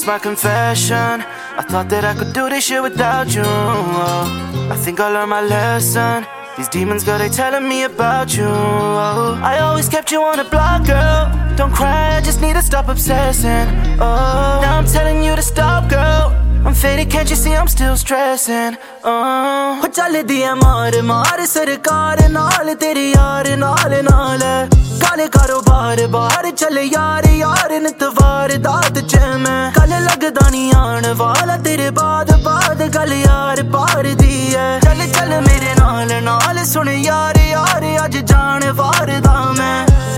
it's my confession. I thought that I could do this shit without you. I think I learned my lesson. These demons, girl, they telling me about you. I always kept you on the block, girl. Don't cry, I just need to stop obsessing. Now I'm telling you to stop, girl. I'm faded, can't you see I'm still stressing? हो चलदी है मार मार सरकार नाल तेरी यार नाल काले कारोबार बाहर चले यार यार नितवार दात च मैं कल लगदा नी आन वाला तेरे बाद गल यार पार दी है चल चल मेरे नाल सुन यार यार अज जान वार दा मैं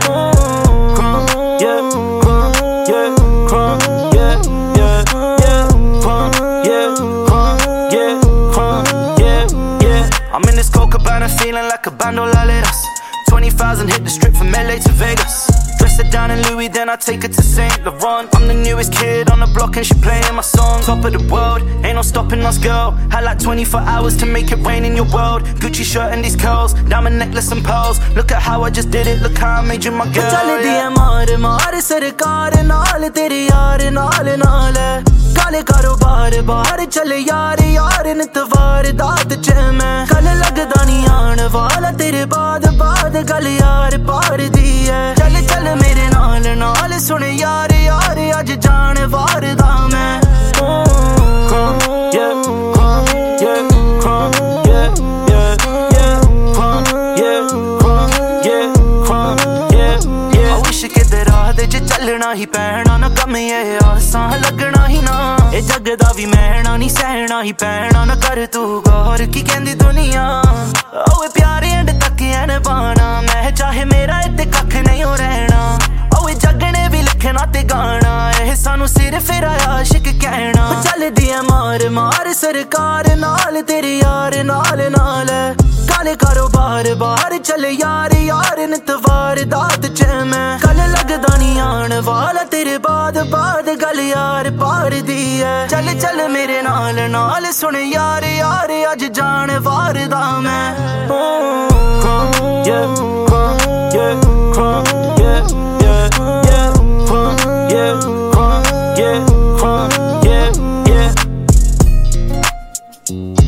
I'm in this Copacabana feeling like a bando laleras 20,000 hit the strip from LA to Vegas. Dress it down in Louis, then I take it to Saint Laurent. I'm the newest kid on the block and she playing my song. Top of the world, ain't no stopping us, girl. Had like 24 hours to make it rain in your world. Gucci shirt and these curls, diamond necklace and pearls. Look at how I just did it, look how I made you my girl. चलदी है मार मार सरकार नाल तेरी यार नाल काले कारोबार बाहर चले यार यार नितवार दात च मैं कल लगदा नी आन वाला तेरे बाद गल यार पार दी है चल चल मेरे नाल सुन यार यार अज जान वार दा मैं चलना ही पैना ना कम ये आसां लगना ही ना ए जग दा वी महना नहीं सहना ही पैना ना कर तू गौर की कहंदी दुनिया ओए प्यारे एंड तक एन पाना मैं चाहे मेरा इत्ते कख नहीं हो रहना ओए जग ने भी लिखना ते गाना ए सानू सिर्फ फिर आशिक कहना चलदी है मार मार सरकार नाल तेरे यार नाल काले कारोबार बाहर चले यार यार नितवार दात च मैं कल लगदा नी आन वाला तेरे बाद गल यार पार दी है चल चल मेरे नाल सुन यार यार अज जान वार दा मैं yeah